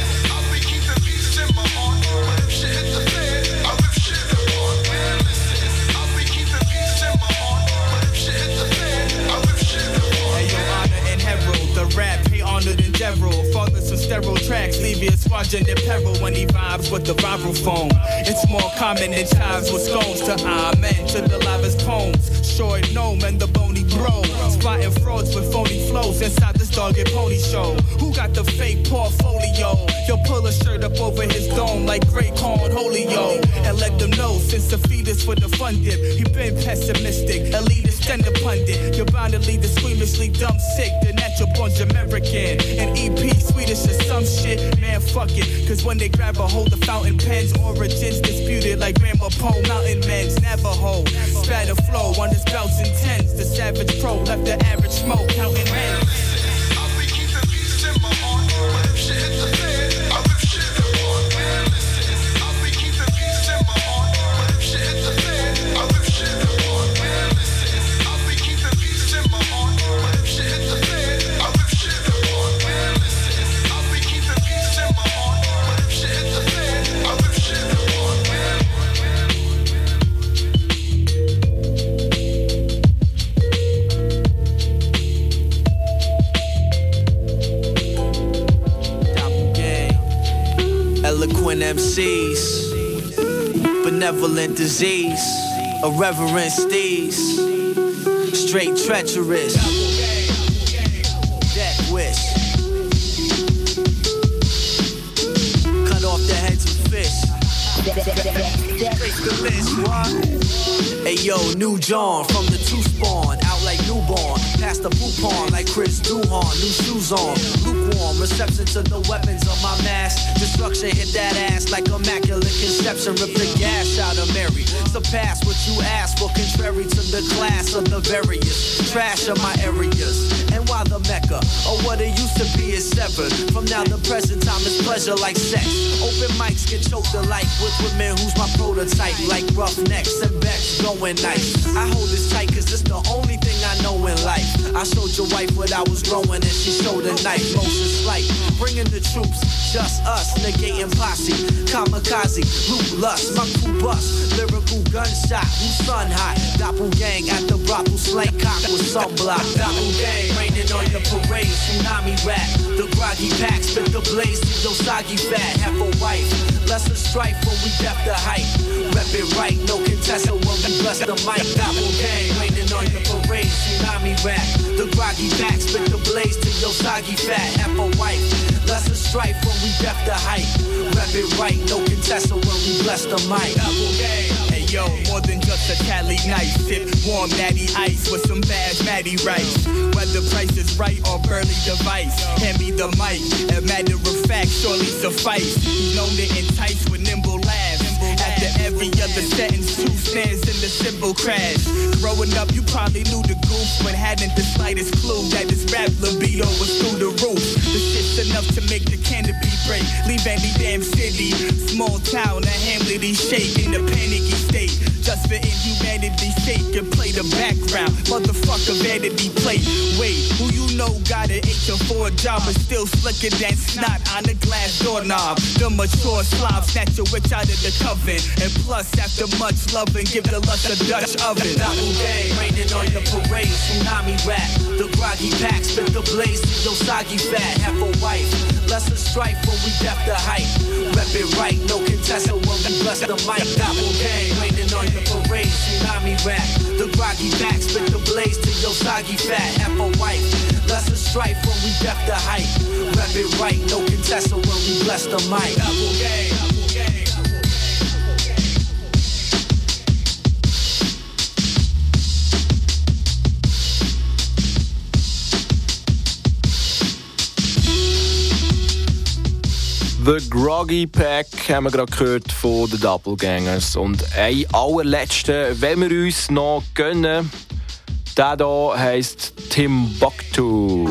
Rap, pay honored in general. Fathers of sterile tracks, leave your squadron in peril when he vibes with the viral phone. It's more common than chives with scones to amen to the loudest poems. Short gnome and the bony bro. Spotting frauds with phony flows inside this dog and pony show. Who got the fake portfolio? Yo, pull a shirt up over his dome like Great Corn Holio. And let them know since the fetus for the fun dip. He been pessimistic, elitist and the pundit. You're bound to lead the squeamishly dumb sick. The natural born American. And EP Swedish is some shit. Man, fuck it. Cause when they grab a hold of fountain pens, origins disputed like Grandma Poe. Mountain men's Navajo. Spatter flow on his belts and tens. The savage pro left the average smoke counting men. MCs, benevolent disease, irreverent steez, straight treacherous, death wish, cut off the heads of fish, break the list, what? Hey yo, New John from the two spawn, out like newborn, past the poupon like Chris Duhon, new shoes on, lukewarm, reception to the weapons of my mask, destruction hit that ass like immaculate conception, rip the gas out of Mary, surpass what you asked for, contrary to the class of the various, trash of my areas, and why the Mecca, or what it used to be is severed, from now the present time is pleasure like sex, open mics get choked alike with women who's my prototype, like roughnecks and becks going nice, I hold this tight cause it's the only thing I know in life, I showed your wife what I was growing and she showed a knife, motion slight, bringing the troops, just us, negating posse, kamikaze, loot lust, my crew bust, lyrical gunshot, who sun hot, doppelgang at the brothel, slay cock with sunblock, doppelgang, raining on your parade, tsunami rap, the groggy pack, spit the blaze to your soggy fat, half a wife, lesser strife when we depth the height, rep it right, no contestant when we bless the mic, doppelgang, raining on your parade, tsunami rap, the groggy pack, spit the blaze to your soggy fat, half a wife, lesser strife when we depth the height, rep it right, no contestant when we bless the mic, doppelgang. Hey yo, more than just a Cali night, sip warm natty ice with some basmati rice, whether price is right or burly device, hand me the mic, a matter of fact surely suffice, he's known to entice with nimble laughs, after every other sentence, two snares in the cymbal crash, growing up you probably knew the goof, but hadn't the slightest clue that this rap libido was through the roof, the shit's enough to make the canopy break, leave any damn city, small town, a hamlet shake in the panicky state, just for inhumanity sake and play the background, motherfucker vanity plate, wait, who you know got an 8-to-4 job but still slicker than snot on a glass doorknob, the mature slob snatch a witch out of the coven, and plus after much loving give the lust a Dutch oven, doppelgang, raining on your parade, tsunami rap, the groggy pack, spit the blaze to your soggy fat, half a wife, lesser strife when we depth the height, rep it right, no contestant when we bless the mic, doppelgang, raining on your parade, tsunami rap, the groggy pack, spit the blaze to your soggy fat, half a wife, lesser strife when we depth the height, rep it right, no contestant when we bless the mic, doppelgang. The Groggy Pack haben wir gerade gehört von den Doppelgangers. Und ein allerletzten, wenn wir uns noch gönnen, der hier heisst Timbuktu.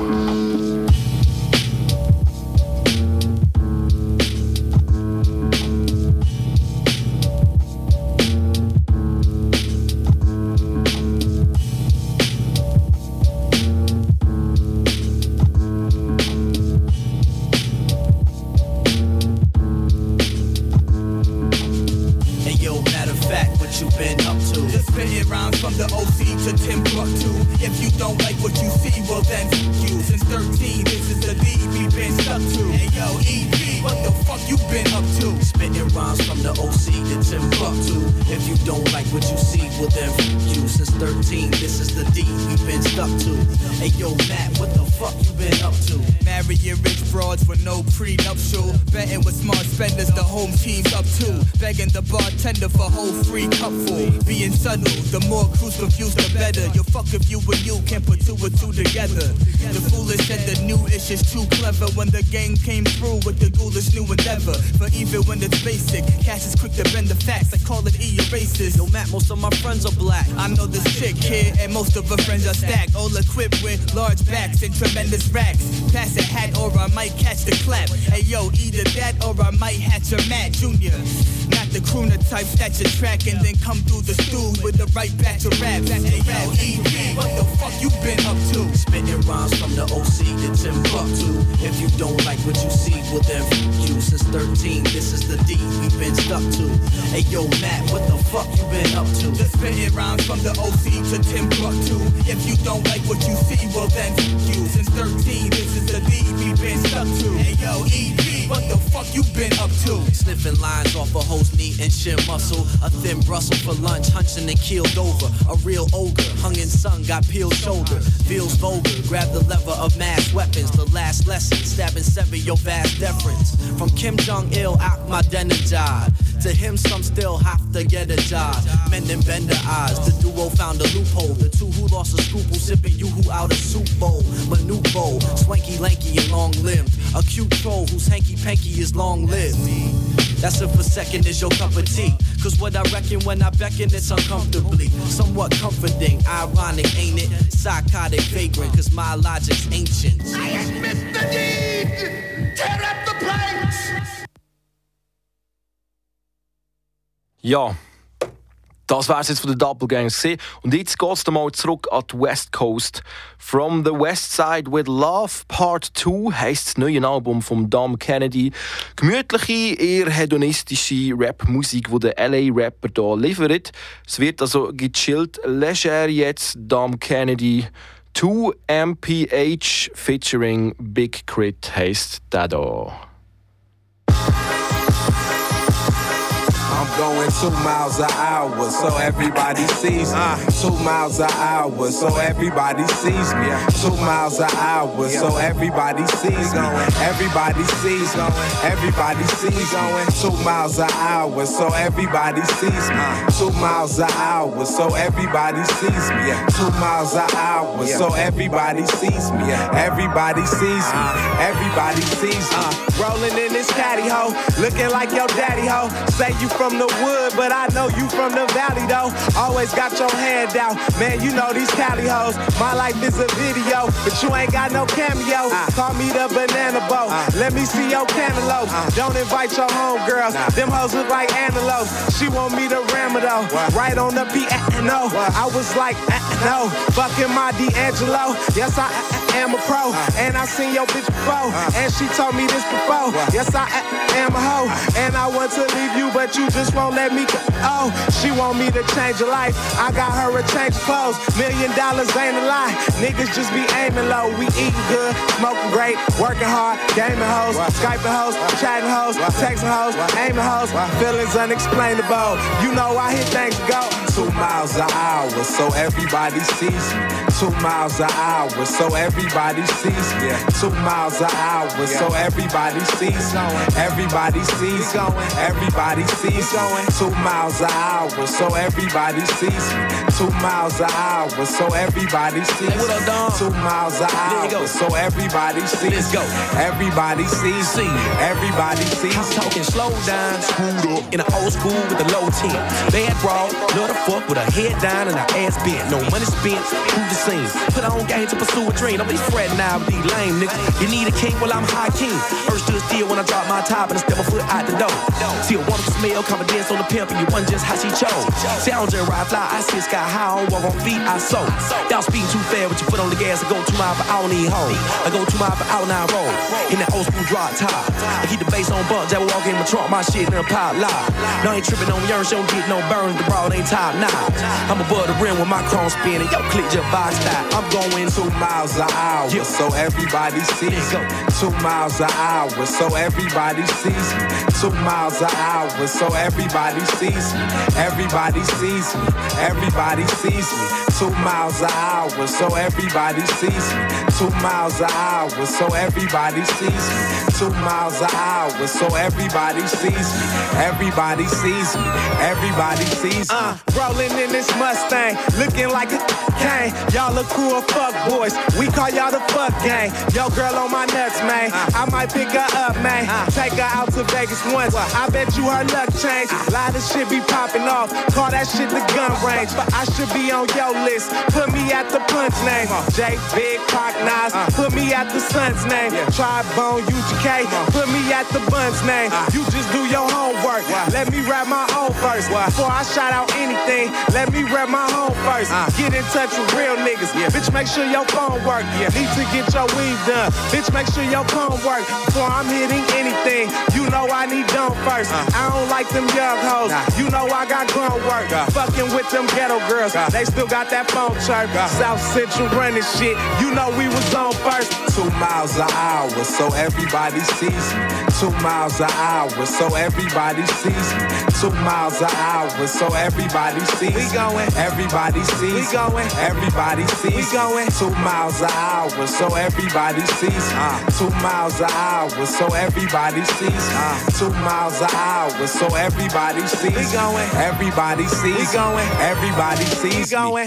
For whole free cupful, being subtle. The more crews confused, the better. You fuck if you and you can't put two and two together. The foolish and the new-ish is too clever. When the gang came through with the ghoulish new endeavor. For even when it's basic, cash is quick to bend the facts. I call it E-erasers. Yo, Matt, most of my friends are black. I know this chick here, and most of her friends are stacked. All equipped with large backs and tremendous racks. Pass a hat or I might catch the clap. Hey yo, either that or I might hatch a Matt Jr. Not the crooner type that you track and then come through the stool with the right batch of raps. Hey yo, E.B., what the fuck you been up to? Spitting rhymes from the OC to Timbuktu. If you don't like what you see, well then fuck you. Since 13, this is the D we've been stuck to. Hey yo, Matt, what the fuck you been up to? The spitting rhymes from the OC to Timbuktu. If you don't like what you see, well then fuck you. Since 13, this is the D we've been stuck to. Hey yo, E.B., what the fuck you been up to? Sniffing lines off a host knee and shin muscle. A thin Brussels for lunch, hunching and keeled over. A real ogre, hung in sun, got peeled shoulder. Feels vulgar, grab the lever of mass weapons. The last lesson, stabbing sever your vast deference. From Kim Jong-il, Ahmadinejad. To him, some still have to get a job. Men and bender eyes, the duo found a loophole. The two who lost a scruple, sipping yoo-hoo out a soup bowl. Manute bowl, swanky, lanky, and long-limbed. A cute troll whose hanky-panky is long-lived. That's if a second is your cup of tea. Cause what I reckon when I beckon, it's uncomfortably somewhat comforting, ironic, ain't it? Psychotic, vagrant, cause my logic's ancient. I admit the deed! Tear up the planks! Ja, das wär's jetzt von den Doppelgangers gewesen. Und jetzt geht's mal zurück an die West Coast. From the West Side with Love Part 2 heisst das neue Album von Dom Kennedy. Gemütliche, eher hedonistische Rap-Musik, die der LA-Rapper hier liefert. Es wird also gechillt, leger jetzt. Dom Kennedy 2MPH featuring Big Crit heisst der hier. I'm going 2 miles an hour, so everybody sees me. 2 miles an hour, so everybody sees me. 2 miles an hour, so everybody sees me. Everybody sees me. Everybody sees me. 2 miles an hour, so everybody sees me. 2 miles an hour, so everybody sees me. 2 miles an hour, so everybody sees me. Everybody sees me. Everybody sees me. Rolling in this caddy ho, looking like your daddy ho. Say you from the wood, but I know you from the valley though. Always got your hand out, man. You know these Cali hoes. My life is a video, but you ain't got no cameo. Call me the banana boat. Let me see your cantaloupe. Don't invite your homegirls. Them hoes look like antelopes. She want me to ram it though. Right on the piano. I was like, no, fucking my D'Angelo. Yes, I am a pro, and I seen your bitch before, and she told me this before. Yes, I am a hoe, and I want to leave you, but you just won't let me go. Oh, she want me to change her life. I got her a change of clothes. $1 million ain't a lie. Niggas just be aiming low. We eating good, smoking great, working hard, gaming hoes, Skyping hoes, chatting hoes, texting hoes, aiming hoes. Feelings unexplainable. You know I hit things go. 2 miles an hour, so everybody sees me. 2 miles an hour, so everybody sees me. 2 miles an hour, so everybody sees me. Everybody sees me. Everybody sees me. 2 miles an hour, so everybody sees me. 2 miles an hour, so everybody sees me. 2 miles an hour, so everybody sees me. Let's go. Everybody sees me. Everybody sees me. I'm talking slow down, screwed up in an old school with a low 10. Bad broad, love to fuck with her head down and her ass bent. No money spent, prove the scene. Put on game to pursue a dream. Don't be fretting now with these lame niggas. You need a king, well I'm high king. Earth stood still when I drop my top and I step my foot out the door. See a wonderful smell, confidence on the pimp, and you wasn't just how she chose. See I don't just ride fly, I sit sky high, I don't walk on feet, I soak. Y'all speeding too fast with your foot on the gas. I go 2 miles per hour, need hold. I go 2 miles per hour, now I roll. In that old school drop top. I keep the bass on bump, Jack walk in my trunk, my shit in a pile live. No, I ain't tripping on yours, don't get no burns, the broad ain't top notch. I'm above the rim with my chrome spinning, yo click just box that. I'm going 2 miles an hour, so everybody sees me. 2 miles an hour, so everybody sees me. 2 miles an hour, so everybody sees me. Everybody sees me. Everybody sees me. 2 miles an hour, so everybody sees me. 2 miles an hour, so everybody sees me. 2 miles an hour, so everybody sees me. Everybody sees me. Everybody sees me. Rolling in this Mustang, looking like a gang. Y'all look cool fuck boys. We call y'all the fuck gang. Yo girl on my nuts, man. I might pick her up, man. Take her out to Vegas once. I bet you her luck change. Lot of shit be popping off. Call that shit the gun range. I should be on your list. Put me at the punch name. J Big Pac Nas. Put me at the son's name. Tri-Bone UGK. Put me at the bun's name. You just do your homework. Let me rap my own first. Before I shout out anything, let me rap my home first. Get in touch with real niggas. Bitch, make sure your phone work. Need to get your weave done. Bitch, make sure your phone work. Before I'm hitting anything, you know I need done first. I don't like them young hoes. You know I got grown work. Fucking with them ghetto girls. They still got that phone chirp. South Central running shit. You know we was on first. 2 miles an hour, so everybody sees me. 2 miles an hour, so everybody sees me. 2 miles an hour, so everybody sees me. We going. Everybody sees me. We going. Everybody sees me. We going. 2 miles an hour, so everybody sees me. 2 miles an hour, so everybody sees me. 2 miles an hour, so everybody sees me. We going. Everybody sees me. We going. Everybody sees me. We going.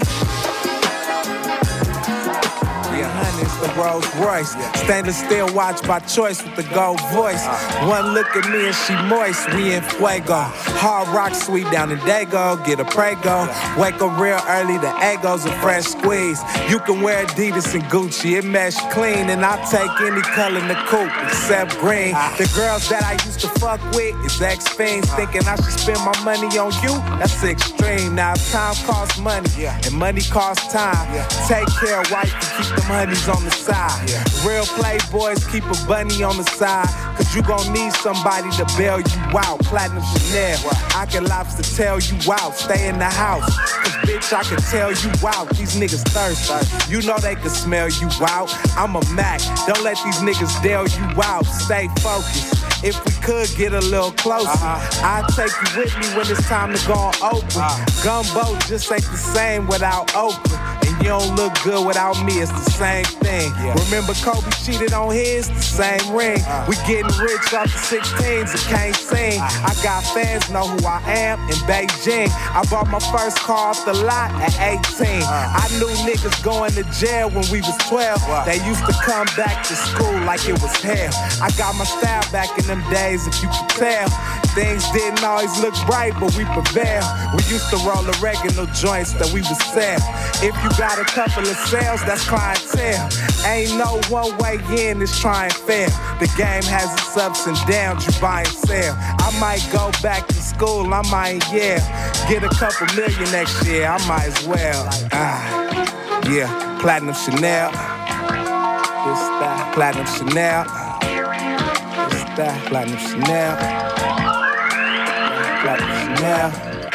It's the Rolls Royce. Stainless steel watch by choice with the gold voice. One look at me and she moist. We in fuego. Hard rock sweet down in Dago. Get a Prego. Wake up real early. The Egos a fresh squeeze. You can wear Adidas and Gucci. It mesh clean. And I'll take any color in the coupe except green. The girls that I used to fuck with is ex-fiends. Thinking I should spend my money on you? That's extreme. Now time costs money. And money costs time. Take care of wife and keep them honeys on the side. Real playboys keep a bunny on the side. Cause you gon' need somebody to bail you out. Platinum Chanel, I can lobster tail you out. Stay in the house. Cause bitch, I can tell you out. These niggas thirsty. You know they can smell you out. I'm a Mac. Don't let these niggas deal you out. Stay focused. If we could get a little closer, I'd take you with me when it's time to go on Oprah. Gumbo just ain't the same without Oprah. And you don't look good without me, it's the same thing. Remember Kobe cheated on his, the same ring. We getting rich off the 16s and can't sing. I got fans know who I am in Beijing. I bought my first car off the lot at 18. I knew niggas going to jail when we was 12. They used to come back to school like it was hell. I got my style back in them days, if you could tell. Things didn't always look bright, but we prevailed. We used to roll oregano joints that we would sell. If you got a couple of sales, that's clientele. Ain't no one way in, it's try and fail. The game has its ups and downs, you buy and sell. I might go back to school, I might, get a couple million next year, I might as well. Platinum Chanel. This that, Platinum Chanel. This that, Platinum Chanel. Platinum Chanel.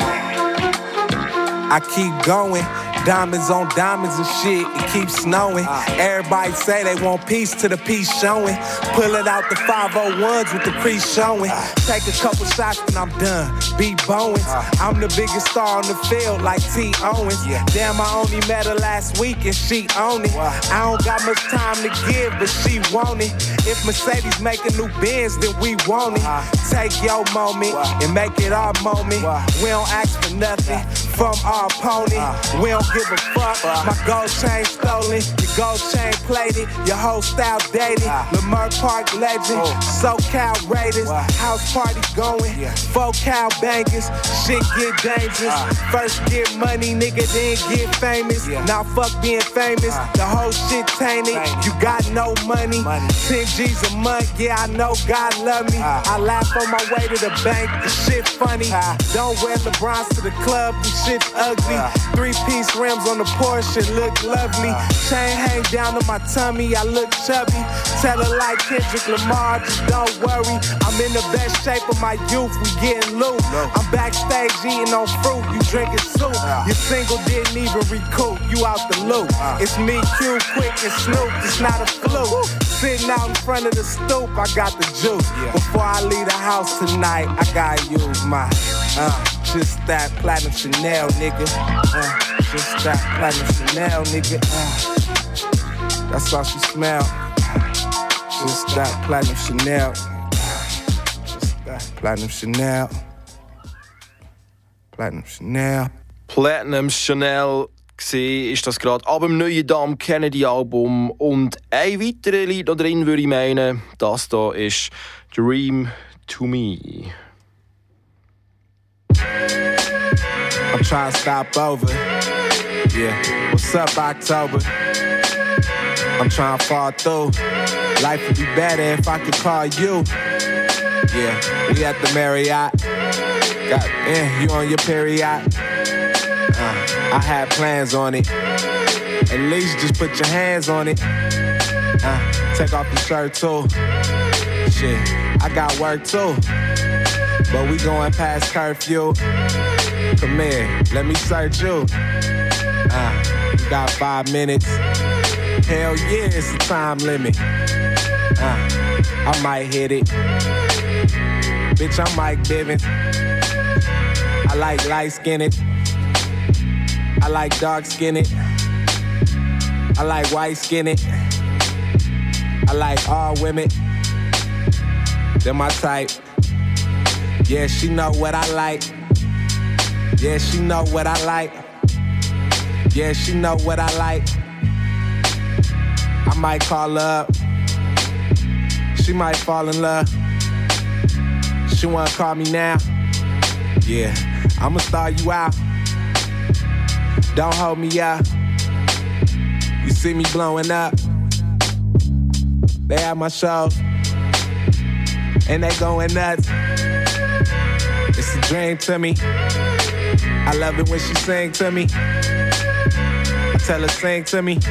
I keep going. Diamonds on diamonds and shit, it keeps snowing. Everybody say they want peace till the peace showing. Pull it out the 501s with the crease showing. Take a couple shots and I'm done. Beat Bowens. I'm the biggest star on the field like T. Owens. Damn, I only met her last week and she own it. I don't got much time to give, but she want it. If Mercedes make a new Benz, then we want it. Take your moment and make it our moment. We don't ask for nothing. from our pony. We don't give a fuck. My gold chain stolen, your gold chain plated, your whole style dated. Lamar Park legend, SoCal Raiders, house party going, 4 cow bangers, shit get dangerous. First get money, nigga, then get famous. Now fuck being famous, the whole shit tainted. You got no money, 10 G's a month, yeah, I know God love me. I laugh on my way to the bank, the shit funny. Don't wear LeBrons to the club, the shit's ugly. 3-piece rims on the Porsche, look lovely. Chain hang down to my tummy, I look chubby. Tell her like Kendrick Lamar, just don't worry. I'm in the best shape of my youth, we getting loose. I'm backstage eating on fruit, you drinking soup. Your single didn't even recoup, you out the loop. It's me, Q, Quick, and Snoop, it's not a fluke. Sitting out in front of the stoop, I got the juice. Before I leave the house tonight, I gotta use my just that platinum Chanel, nigga. Just that platinum Chanel, nigga. That's how she smell. Just that platinum Chanel. Just that platinum Chanel. Platinum Chanel. Platinum Chanel ist das gerade ab dem neuen Dame Kennedy Album. Und ein weiterer Lied noch drin, würde ich meinen. Das hier ist Dream to Me. I'm trying to stop over. Yeah, what's up, October? I'm trying to fall through. Life would be better if I could call you. Yeah, we at the Marriott. You on your period? I had plans on it. At least just put your hands on it. Take off your shirt too. Shit, I got work too. But we going past curfew. Come here, let me search you. You got 5 minutes. Hell yeah, it's a time limit. I might hit it. Bitch, I'm Mike Bivens. I like light-skinned. I like dark-skinned. I like white-skinned. I like all women. They're my type. Yeah, she know what I like. Yeah, she know what I like. Yeah, she know what I like. I might call her up. She might fall in love. She wanna call me now. Yeah, I'ma start you out. Don't hold me up. You see me blowing up. They have my shows. And they going nuts. It's a dream to me. I love it when she sing to me. I tell her sing to me.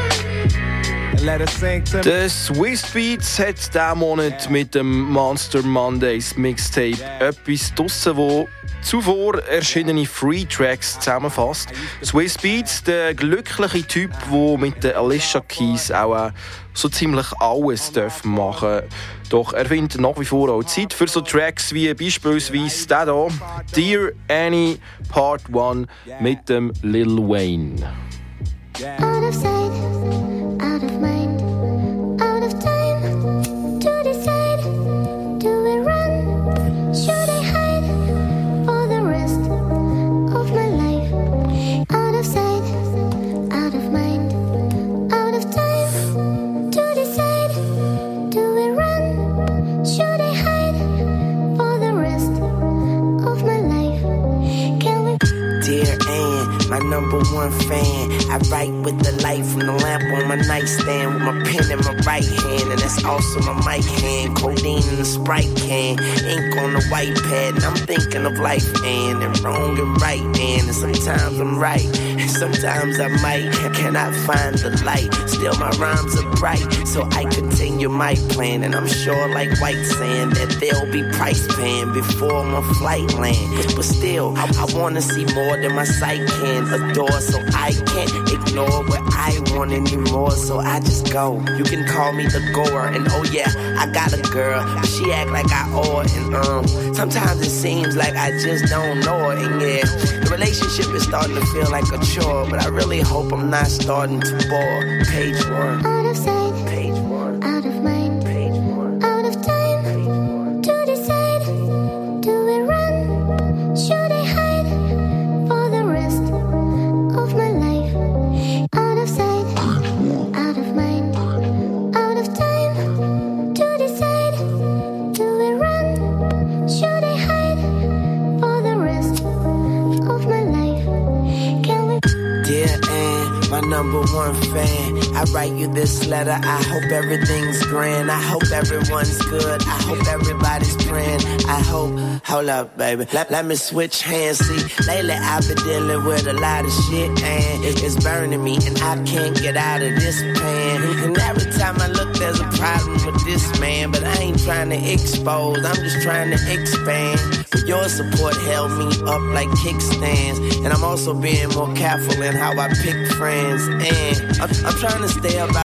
And let her sing to me. Der Swiss Beats hat diesen Monat mit dem Monster Mondays Mixtape etwas draussen, wo zuvor erschienene Free Tracks zusammenfasst. Swiss Beats, der glückliche Typ, der mit der Alicia Keys auch so ziemlich alles machen darf. Doch er findet nach wie vor auch Zeit für so Tracks wie beispielsweise der hier, Dear Annie Part 1 mit dem Lil Wayne. Out of sight, out of mind, out of time to decide. Do we run? Should I hide for the rest of my life? Out of sight, out of mind, out of time to decide. Do we run? Should I hide for the rest of my life? Can we? Dear Ann, my #1 fan. I write with the light from the lamp on my nightstand with my pen in my right hand, and that's also my mic hand. Codeine in the Sprite can, ink on the white pad, and I'm thinking of life and wrong and right, and sometimes I'm right, and sometimes I might. I cannot find the light, still my rhymes are bright, so I continue my plan, and I'm sure like white sand that there'll be price paying before my flight land. But still, I wanna see more than my sight can adore, so I can't ignore what I want anymore, so I just go. You can call me the goer, and oh yeah, I got a girl, but she act like I owe her, and sometimes it seems like I just don't know her, and yeah, the relationship is starting to feel like a chore, but I really hope I'm not starting to bore. Page 1. Out of sight, page 1. Out of mind, page 1. Out of time to decide. Do we run? Should I hide for the rest? number one fan. I write you this letter, I hope everything's grand. I hope everyone's good, I hope everybody's praying. I hope, hold up baby, let me switch hands. See, lately I've been dealing with a lot of shit and it's burning me and I can't get out of this pan. And every time I look there's a problem with this man, but I ain't trying to expose, I'm just trying to expand. But your support held me up like kickstands, and I'm also being more careful in how I pick friends. And I'm trying to stay up